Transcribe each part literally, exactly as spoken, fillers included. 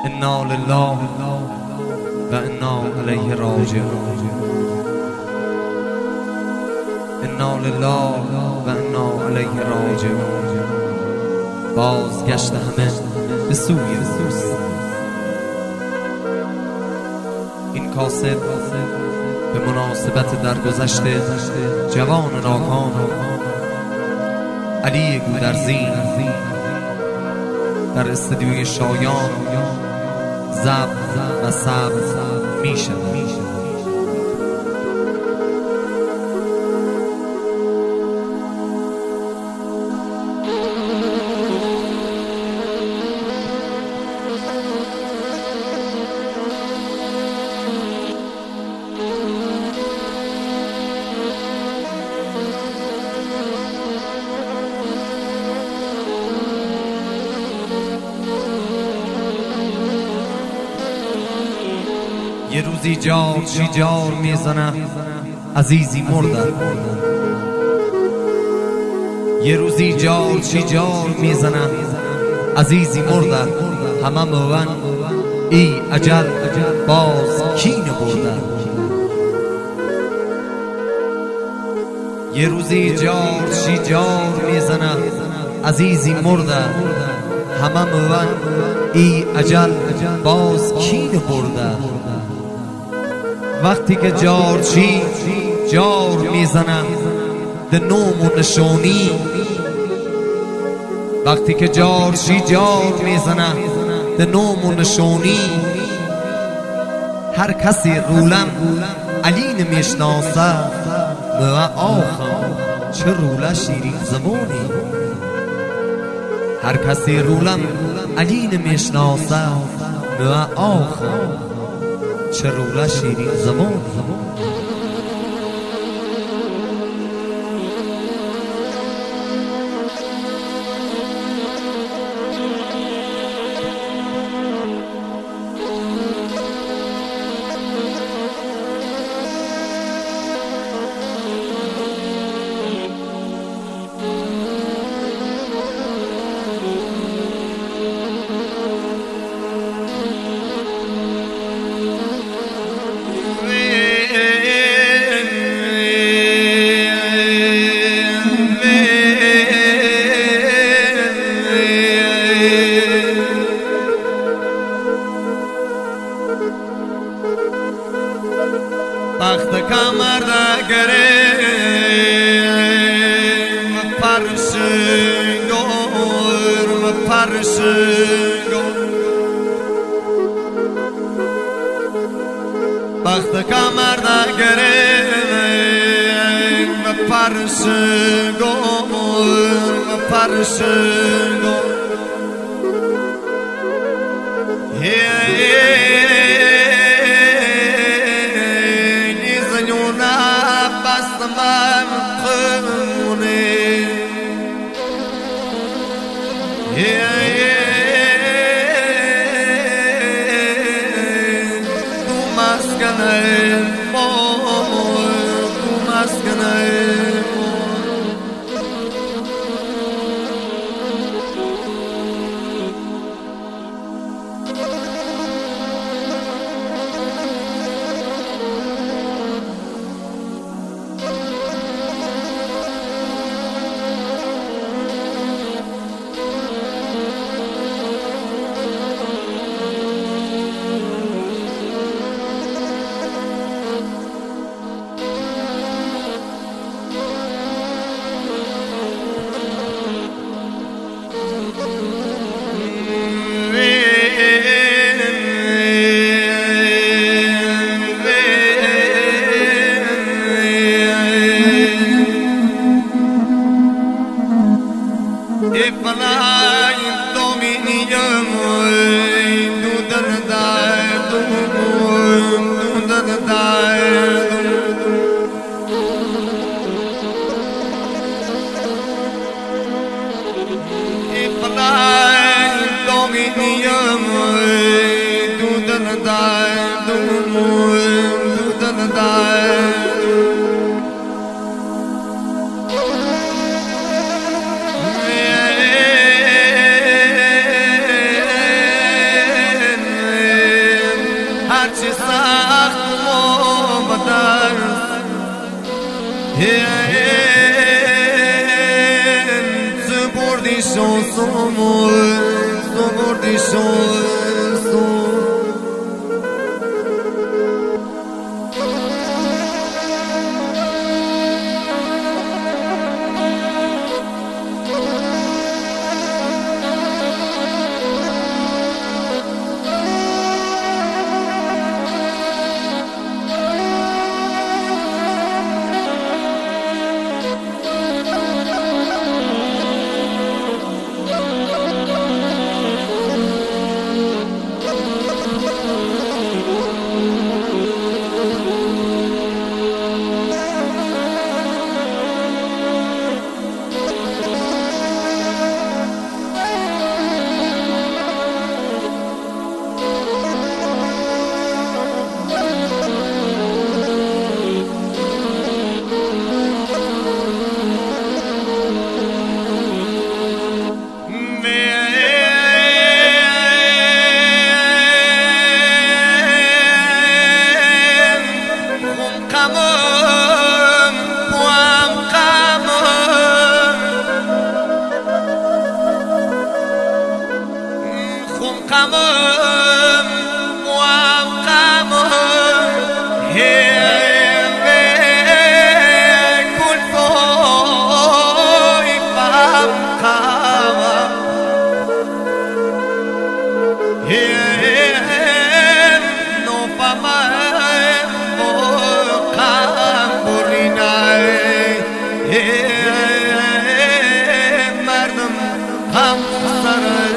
انا لله و انا الیه راجعون. انا لله و انا الیه راجعون. بازگشت همه به سوی دوست. این کاسب به مناسبت درگذشت جوان راکان علی گودرزی در استدیوی شایان ضبط و ثبت می شود. یه روزی جار چی جار میزنه عزیزی مرده. یه روزی جار چی جار میزنه عزیزی مرده. همه موان ای اجل باز کین برده. یه روزی جار چی جار میزنه عزیزی مرده. همه موان ای اجل باز کین برده. وقتی که جارچی جار میزنم ده نوم و نشانی. وقتی که جارچی جار میزنم ده نوم و نشانی. هر کسی رولم علی نمیشناسه و آخم چه روله شیرین زبانی. هر کسی رولم علی نمیشناسه و آخم چه روله شیرین زبان. بخت کمر دگره مپرشنگور مپرشنگور. بخت کمر دگره مپرشنگور مپرشنگور. من قموني تو مسکنه ما تو مسکنه سومون سومردی شون سوم قمم وام قمم هي كل فوي فام قمم هي نو فمم قم برینای هي مردم قم سر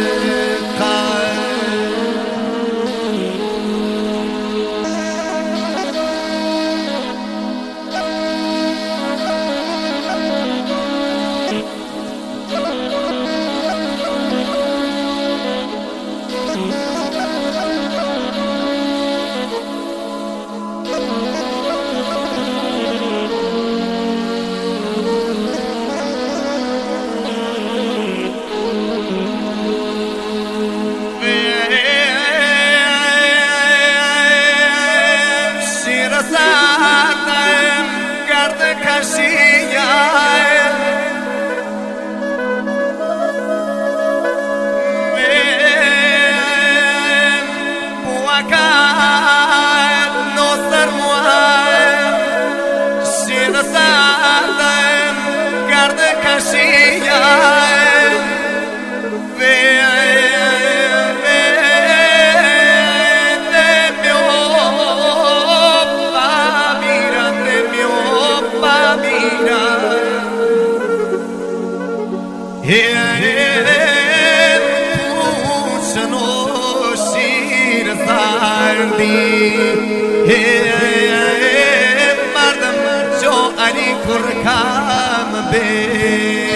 مردم جو علی کرکم بیرن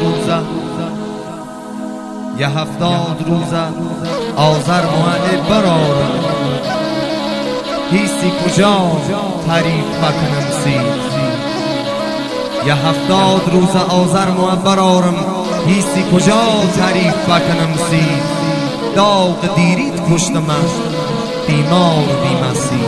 روزه یه هفتاد روزه آذر ماه برارم هیسی کجا تعریف بکنم سی یه هفتاد روزه آذر ماه برارم هیسی کجا تعریف بکنم سی داغ دیریت کشتم بیمار بیمسی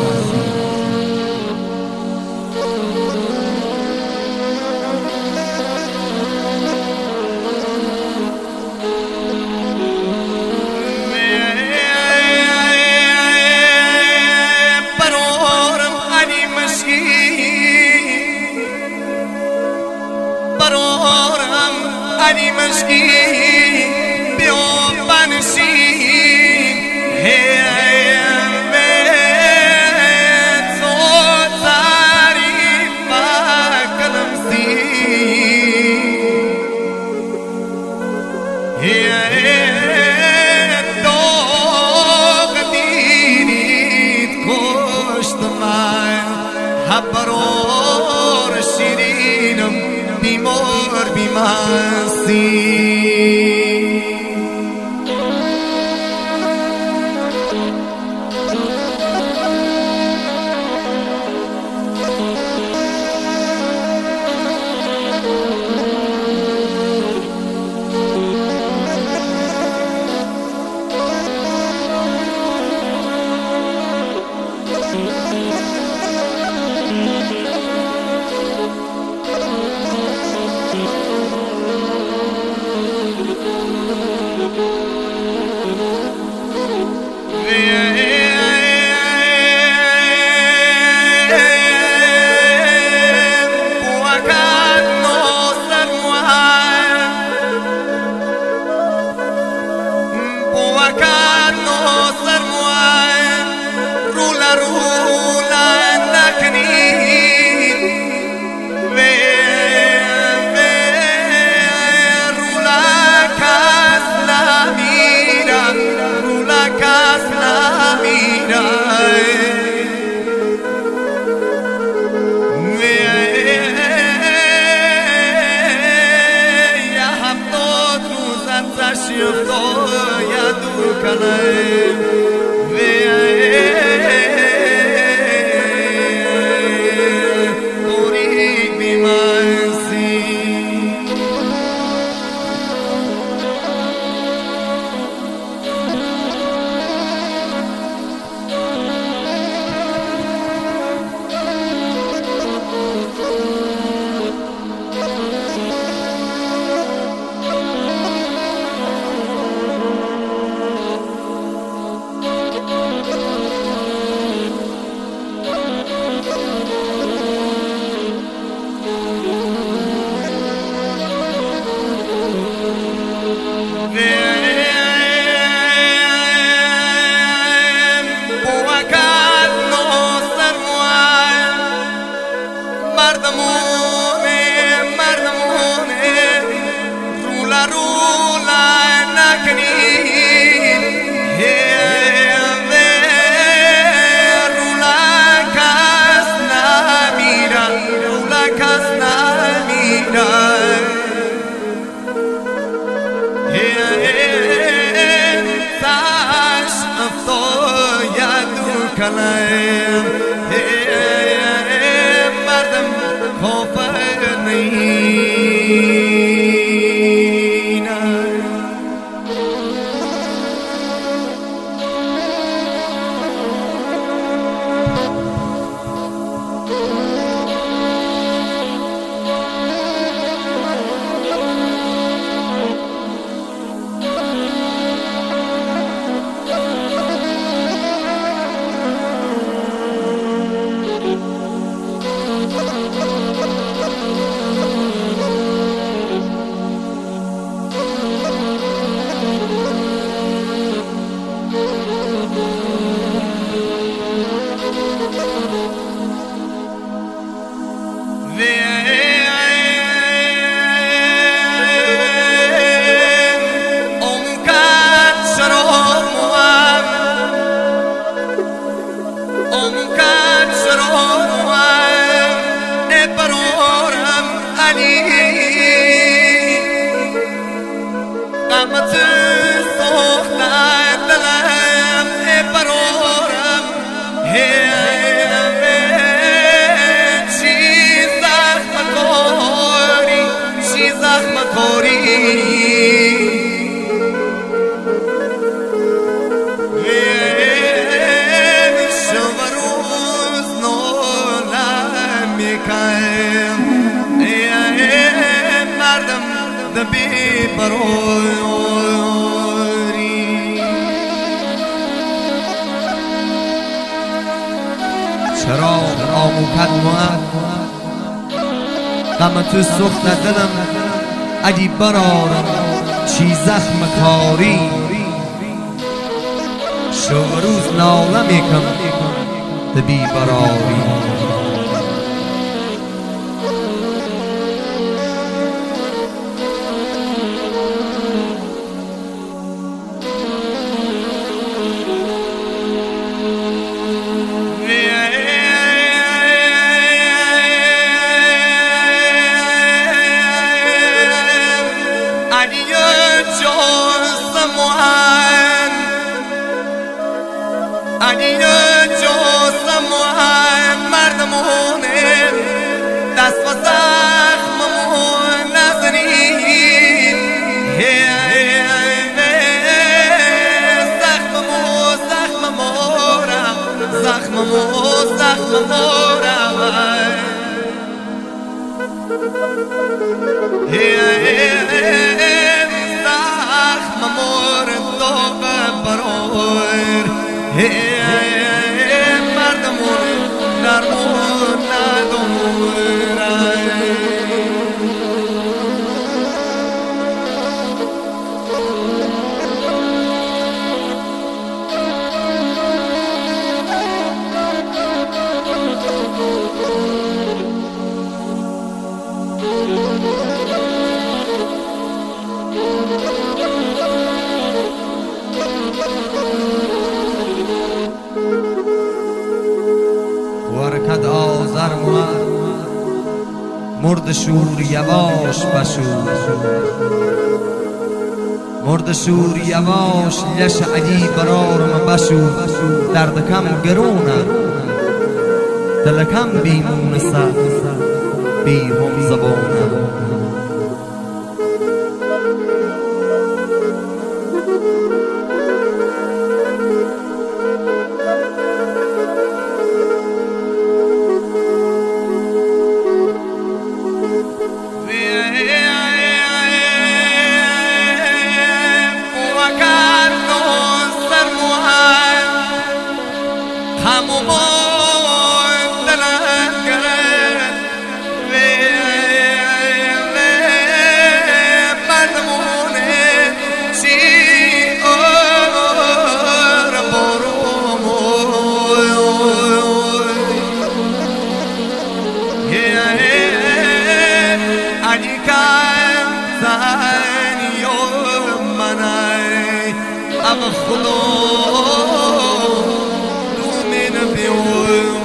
برارم علی مشکی بیام بنشی هیم تو تعریف بکنم سی هیم داغ دیرید کشت من برار شیرینم بیمار بیمستی مردمونه مردمونه رولا رولا نکنین رولا کس نمیرن رولا کس نمیرن تاش افتو یادو کلم دمت سوختن دلم ای برارم چی زخم کاری چی زخم کاری مردم دبی براری چراغ آموکد موام غم تو سخت دلم اگی برارم چی زخم کاری شب روز ناله میکم دبی براری اگه جو سموهن مردمونه دست و زخممون نزنید زخممو زخممورم زخممو زخممورم زخممور دوغ برور مردمون نرمون ندورن ورکد آزر مرد مرد شور یواش بشور مرد شور یواش لش عجی برارم بشور دردکم گرونه دلکم بیمون سر بی هم زبانه اب خدا دومین بیوم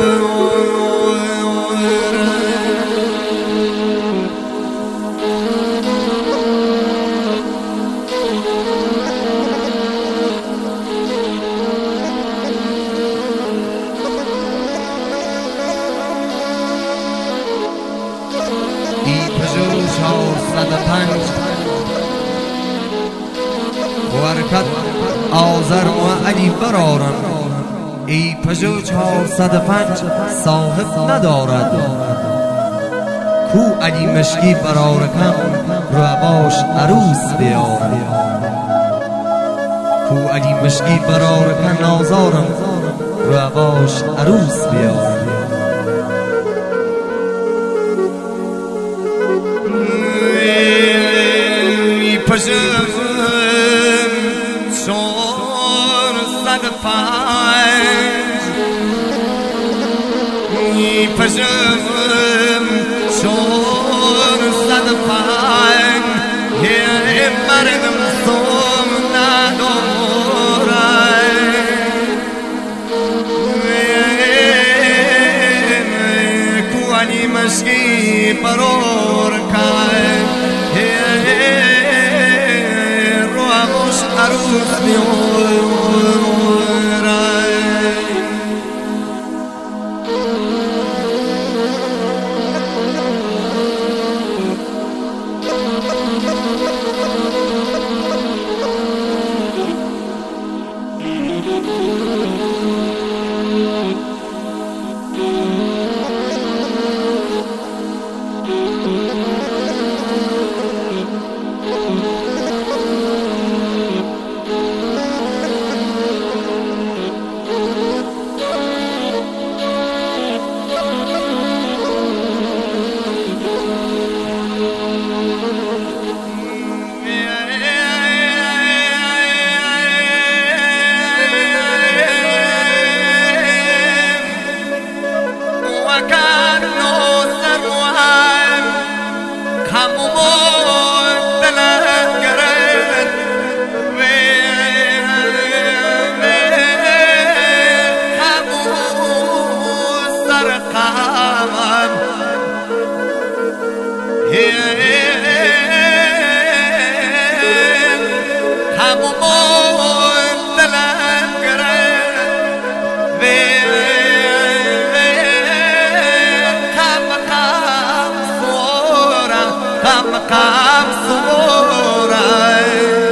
Oh چهارصد و پنج ورکت آذر و علی برارن ای پژو چهارصد و پنج صاحب ندارد کو علی مشکی برارکم رواباش عروس بیارد کو علی مشکی برارکم نازارم رواباش عروس بیارد پژم چهارصد و پنج پژم چهارصد و پنج یه مردم سوم ندارد کو علی مشکی برار کن عروس بیارد مقام صورای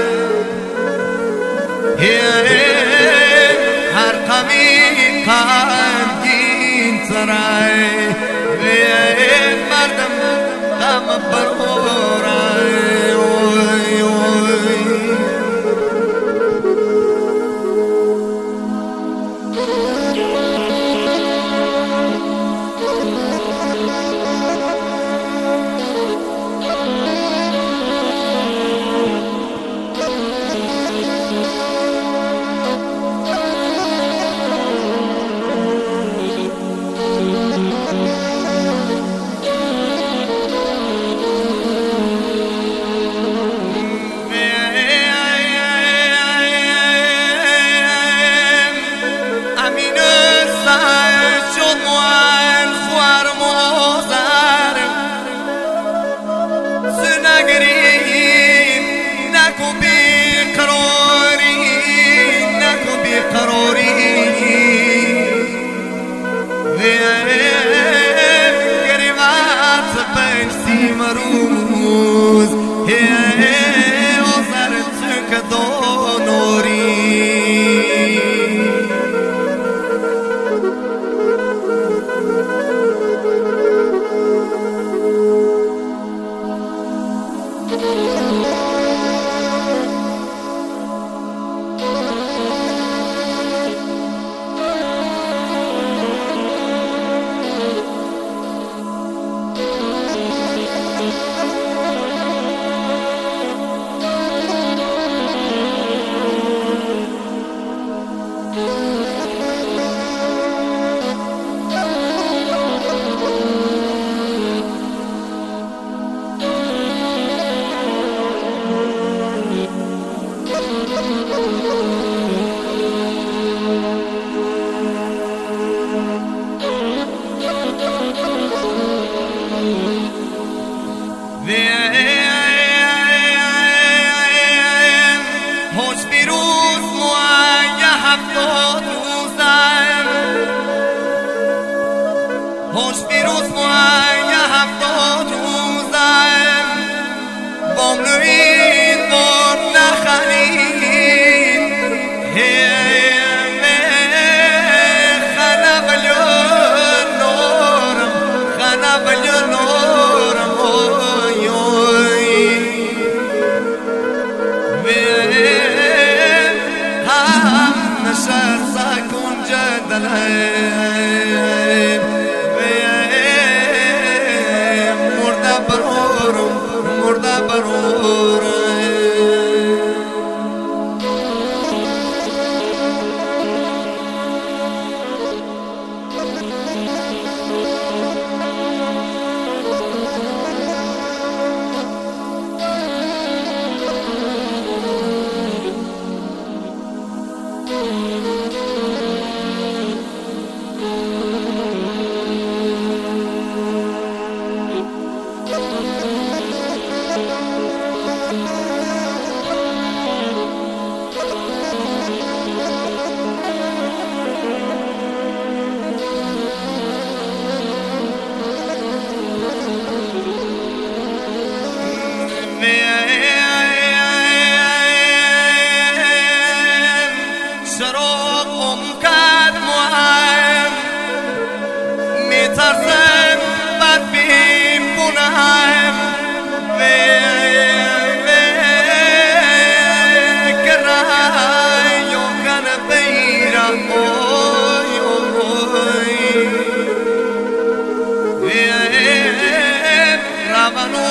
هر قمی قندین سرای مردم غم برورای اوی اوی مروز هی آزر تک دانوری خوش بیروز موی هفتاد روزم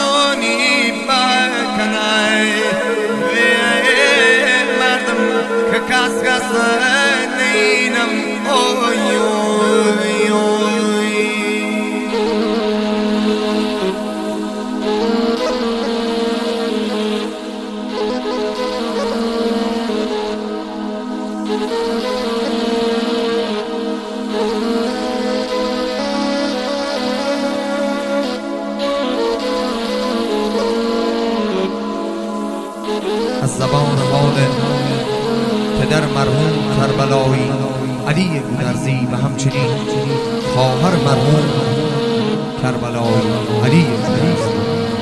آسانی بکنه مردم که کس کس نینم اوی اوی اوی از زبان حال پدر مرحوم کربلایی علی گودرزی و همچنین خواهر مرحوم کربلایی علی گودرزی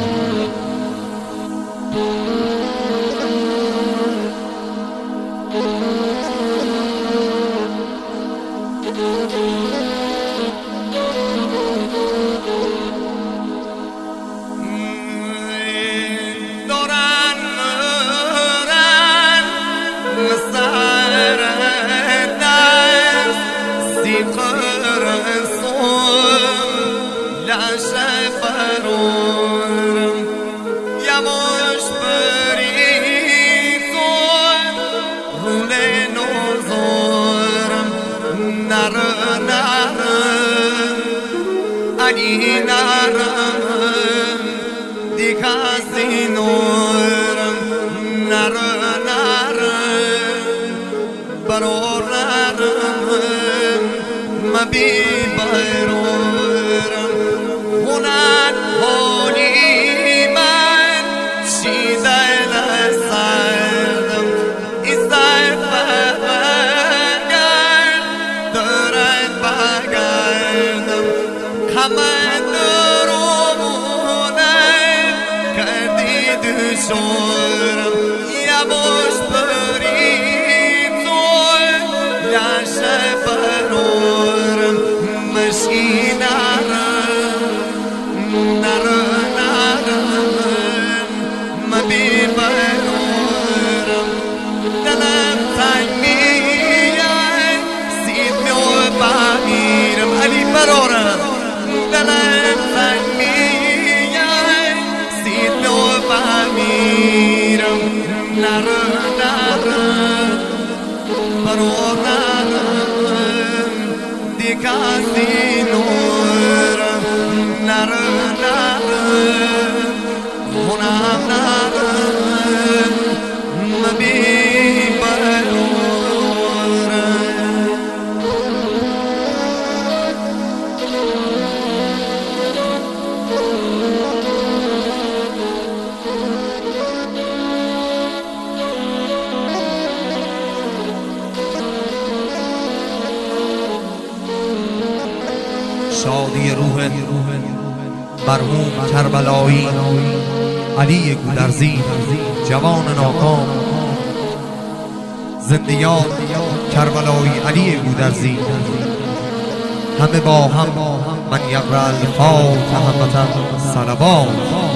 Ani naram dikasi noram nar naram baror naram mabi bayroram hunat holi man shidal sardam isay bagar darat bagardam Hamad romone kardi düşoram Yavaş bariton yaşa baroram Maşinaram naran naran mabi baroram Dalam tanmiyay sidmyo bamiram Ali baroram Dalam tanmiyay sidno bamiram nar naran baror naran dikasi noram nar naran hunam naran mabi شادی روح مرحوم کربلایی علی گودرزی جوان ناکام زندیان کربلایی علی گودرزی همه با هم من یقرأ الفاتحه صلوات